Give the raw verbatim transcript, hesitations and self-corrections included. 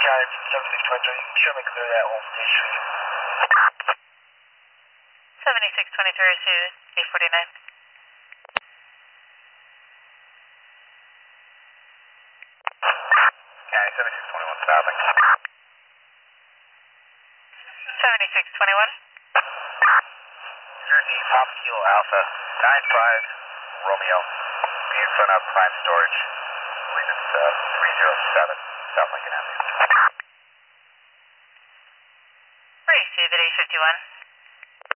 got it, seventy-six twenty-three. Show me clear that whole station. seventy-six twenty-three to eight forty-nine. Yeah, seventy-six twenty-one stopping. seventy-six twenty-one. Jersey, Pop Kilo Alpha, nine five Romeo. Be in front of Prime Storage. I believe it's uh, three oh seven South Lincoln Avenue. Receive at eight fifty-one.